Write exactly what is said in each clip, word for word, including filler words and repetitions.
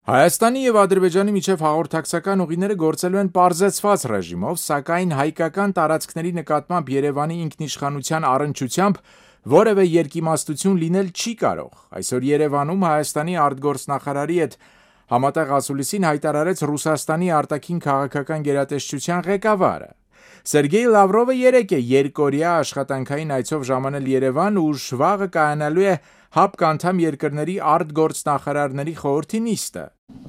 Հայաստանի և Ադրբեջանի միջև հաղորդակցական ուղիները գործելու են պարզեցված ռեժիմով, սակայն հայկական տարածքների նկատմամբ Երևանի ինքնիշխանության առնչությամբ որևէ երկիմաստություն լինել չի կարող։ Այսօր Երևանում Հայաստանի արտգործնախարարի հետ համատեղ ասուլիսին հայտարարեց Ռուսաստանի արտաքին քաղաքական գերատեսչության ղեկավարը։ Սերգեյ Լավրովը երեկ է երկօրյա աշխատանքային այցով ժամանել Երևան, ուր վաղը կայանալու է ՀԱՊԿ անդամ երկրների արտգործնախարարների խորհրդի նիստը։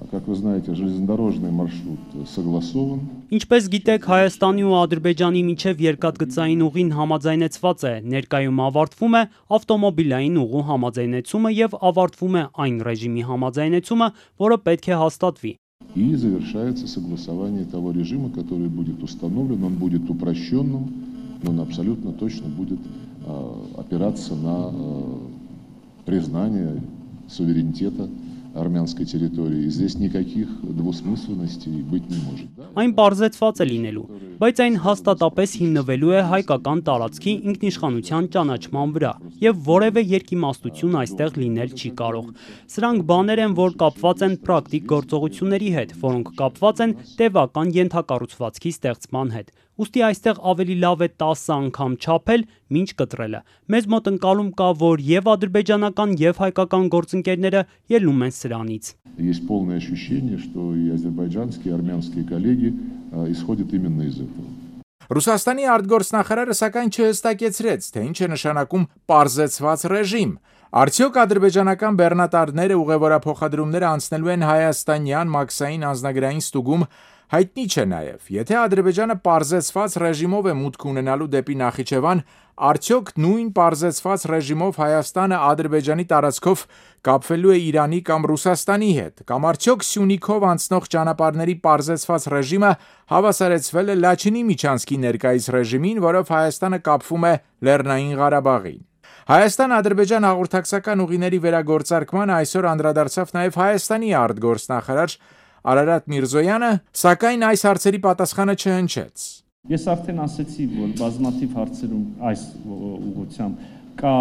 Ինչպես գիտեք, Հայաստանի ու Ադրբեջանի միջև երկաթգծային ուղին համաձայնեցված է, ներկայում ավարտվում է ավտոմոբիլային ուղու համաձայնեցումը և авարտվում է այն ռեժիմի համաձայնեցումը, որը պետք է հաստատվի։ И завершается согласование того режима, который будет установлен, он будет упрощенным, но он абсолютно точно будет э, опираться на э, признание суверенитета армянской территории. И здесь никаких двусмысленностей быть не может. Այն պարզեցված է լինելու, բայց այն հաստատապես հիմնվելու է հայկական տարածքի ինքնիշխանության ճանաչման վրա, եւ որևէ երկիմաստություն այստեղ լինել չի կարող։ Սրանք բաներ են, որ կապված են պրակտիկ գործողությունների հետ, որոնք կապված են տևական ենթակառուցվածքի ստեղծման հետ։ Ուստի այստեղ ավելի լավ է տասը անգամ չափել, մինչ կտրելը։ Մեզ մոտ ընկալում կա, որ եւ ադրբեջանական եւ հայկական գործընկերները ելնում են սրանից։ Есть полное ощущение, что и азербайджанские, и армянские коллеги исходят именно из этого. Ռուսաստանի արտգործնախարարը սակայն չհստակեցրեց, թե ինչ է նշանակում պարզեցված ռեժիմ։ Արդյոք ադրբեջանական բեռնատարները ուղևորափոխադրումները անցնելու են հայաստանյան մաքսային անձնագրային ստուգում, հայտնի չէ նաև։ Եթե Ադրբեջանը պարզեցված ռեժիմով է մուտք ունենալու դեպի Նախիջևան, արդյոք նույն պարզեցված ռեժիմով Հայաստանը Ադրբեջանի տարածքով կապվելու է Իրանի կամ Ռուսաստանի հետ, կամ արդյոք Սյունիքով անցնող ճանապարհների պարզեցված ռեժիմը հավասարեցվել է Լաչինի Միչանսկի ներկայիս ռեժիմին, որով Հայաստանը կապվում է Լեռնային Ղարաբաղին։ Հայաստան-Ադրբեջան հաղորդակցական ուղիների վերագործարկմանը այսօր անդրադարձավ նաև Հայաստանի արտգործնախարար Արարատ Միրզոյանը, սակայն այս հարցերի պատասխանը չհնչեց։ Ես արդեն ասացի, որ բազմաթիվ հարցերում այս ուղղությամբ կա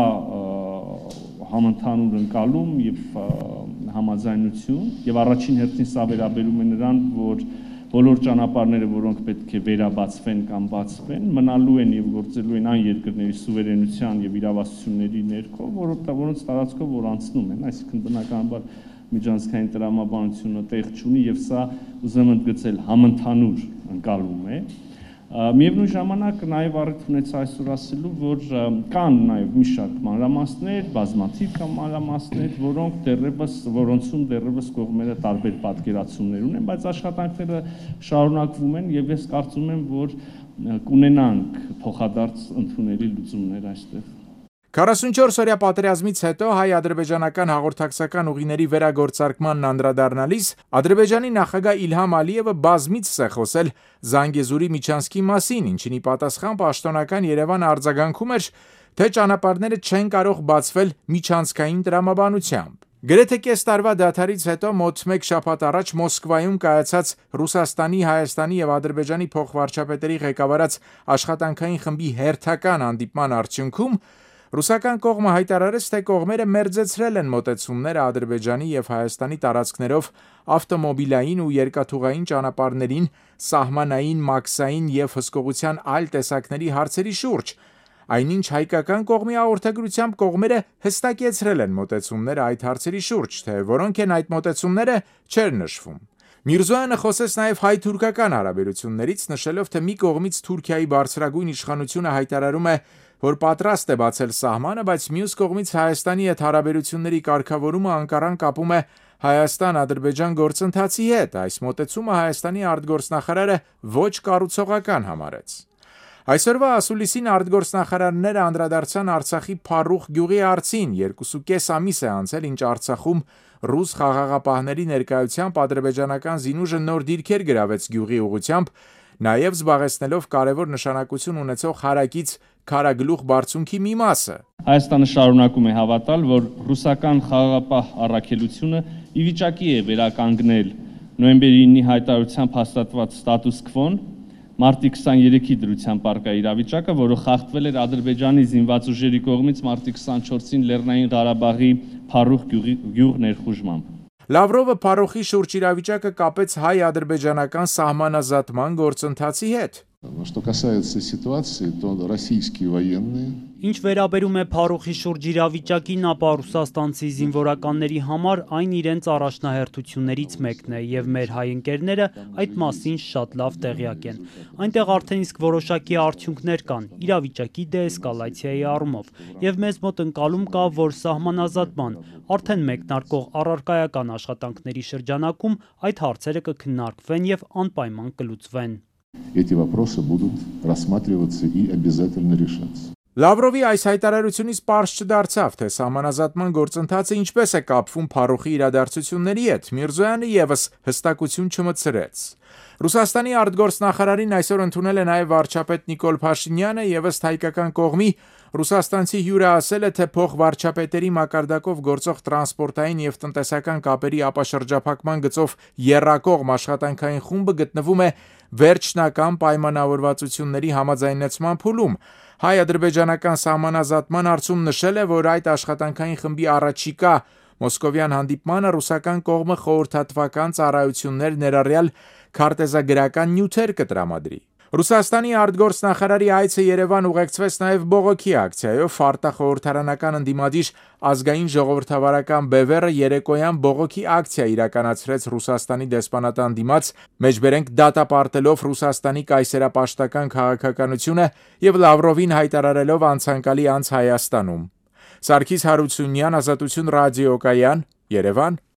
համընդհանուր ընկալում եւ համաձայնություն, եւ առաջին հերթին սա վերաբերում է նրան, որ բոլոր ճանապարհները, որոնք պետք է վերաբացվեն կամ բացվեն, մնալու են եւ գործելու են այն երկրների սուվերենության եւ իրավասությունների ներքո, որոնց տարածքով որ անցնում են, այսինքն բնականաբար միջանցքային տրամաբանությունը տեղ չունի եւ սա ուզում եմ ընդգծել համընդհանուր ընկալում է։ Միևնույն ժամանակ նաև առիթ ունեցա այսօր ասելու, որ կան նաև մի շարք մանրամասներ, բազմաթիվ մանրամասներ, որոնք դեռևս որոնցում դեռևս կողմերը տարբեր պատկերացումներ ունեն, բայց աշխատանքները շարունակվում են եւ ես կարծում եմ, որ կունենանք փոխադարձ ընդունելի լուծումներ այստեղ։ քառասունչորս-օրյա պատերազմից հետո հայ-ադրբեջանական հաղորդակցական ուղիների վերագործարկմանն անդրադառնալիս Ադրբեջանի նախագահ Իլհամ Ալիևը բազմիցս է խոսել Զանգեզուրի Միչանսկի մասին, ինչին ի պատասխան պաշտոնական Երևանը արձագանքում էր, թե ճանապարհները չեն կարող բացվել միջանցքային տրամաբանությամբ։ Գրեթե կես տարվա դադարից հետո մոտ մեկ շաբաթ առաջ Մոսկվայում կայացած Ռուսաստանի, Հայաստանի եւ Ադրբեջանի փոխվարչապետերի ղեկավարած աշխատանքային խմբի հերթական հանդիպման արդյունքում Ռուսական կողմը հայտարարեց, թե կողմերը մերձեցրել են մոտեցումները Ադրբեջանի եւ Հայաստանի տարածքներով ավտոմոբիլային ու երկաթուղային ճանապարհներին, սահմանային, մաքսային եւ հսկողության այլ տեսակների հարցերի շուրջ, այնինչ հայկական կողմի հաղորդագրությամբ կողմերը հստակեցրել են մոտեցումները այդ հարցերի շուրջ, թե որոնք են այդ մոտեցումները չէր նշվում։ Միրզոյանը խոսեց նաև հայ-թուրքական հարաբերություններից, նշելով, թե մի կողմից Թուրքիայի բարձրագույն իշխանությունը հայտարարում է, որ պատրաստ է բացել սահմանը, բայց մյուս կողմից Հայաստանի հետ հարաբերությունների կարգավորումը Անկարան կապում է Հայաստան-Ադրբեջան գործընթացի հետ։ Այս մոտեցումը Հայաստանի արտգործնախարարը ոչ կառուցողական համարեց։ Այսօրվա ասուլիսին արտգործնախարարները անդրադարձան Արցախի Փառուխ գյուղի հարցին, երկուսուկես ամիս է անցել, ինչ Արցախում ռուս խաղաղապահների ներկայությամբ ադրբեջանական զինուժը նոր դիրքեր գրավեց գյուղի ուղղությամբ, նաև զբաղեցնելով կարևոր նշանակություն ունեցող հարակից Քարագլուխ բարձունքի մի մասը։ Հայաստանը շարունակում է հավատալ, որ ռուսական խաղաղապահ առաքելությունը ի վիճակի է վերականգնել նոյեմբերի ինի հայտարարությամբ հաստատված ստատուս քվոն, մարտի քսաներեքի դրության պարկայիրավիճակը, որը խախտվել էր Ադրբեջանի զինված ուժերի կողմից մարտի քսանչորսին Լեռնային Ղարաբաղի Փառուխ գյուղ ներխուժմամբ։ Լավրովը Փարոխի շուրջ իրավիճակը կապեց հայ-ադրբեջանական սահմանազատման գործընթացի հետ։ Что касается ситуации, то российские военные Ինչ վերաբերում է Փարոխի շուրջ իրավիճակին, ապա ռուսաստանցի զինվորականների համար այն իրենց առաջնահերթություններից մեկն է եւ մեր հայ ընկերները այդ մասին շատ լավ տեղյակ են։ Այնտեղ արդեն իսկ որոշակի արդյունքներ կան իրավիճակի դեէսկալացիայի առումով եւ մեզ մոտ ընկալում կա, որ սահմանազատման արդեն մեկնարկող առարկայական աշխատանքների շրջանակում այդ հարցերը կքննարկվեն եւ անպայման կլուծվեն։ Эти вопросы будут рассматриваться и обязательно решаться. Լավրովի այս հայտարարությունից պարզ չդարձավ, թե սահմանազատման գործընթացը ինչպես է կապվում Փարոխի իրադարձությունների հետ, Միրզոյանը եւս հստակություն չմտցրեց։ Ռուսաստանի արտգործնախարարին այսօր ընդունել է նաև վարչապետ Նիկոլ Փաշինյանը, եւս հայկական կողմի ռուսաստանցի հյուրը ասել է, թե փոխվարչապետերի մակարդակով գործող տրանսպորտային եւ տնտեսական կապերի ապաշրջափակման գծով եռակողմ աշխատանքային խումբը գտնվում է վերջնական պայմանավորվածությունների համաձայնեցման փուլում։ Հայ-ադրբեջանական սահմանազատման հարցում նշել է, որ այդ աշխատանքային խմբի առաջիկա մոսկովյան հանդիպմանը ռուսական կողմը խորհրդատվական ծառայություններ ներառյալ քարտեզագրական նյութեր կտրամադրի։ Ռուսաստանի արտգործնախարարի այցը Երևան ուղեկցվեց նաև բողոքի ակցիայով, արտախորհրդարանական ընդդիմադիր ազգային ժողովրդավարական բևեռը երեկոյան բողոքի ակցիա իրականացրեց Ռուսաստանի դեսպանատան դիմաց, մեջբերենք դատապարտելով Ռուսաստանի կայսերապաշտական քաղաքականությունը եւ Լավրովին հայտարարելով անցանկալի անց Հայաստանում։ Սարգիս Հարությունյան, Ազատություն ռադիոկայան, Երևան։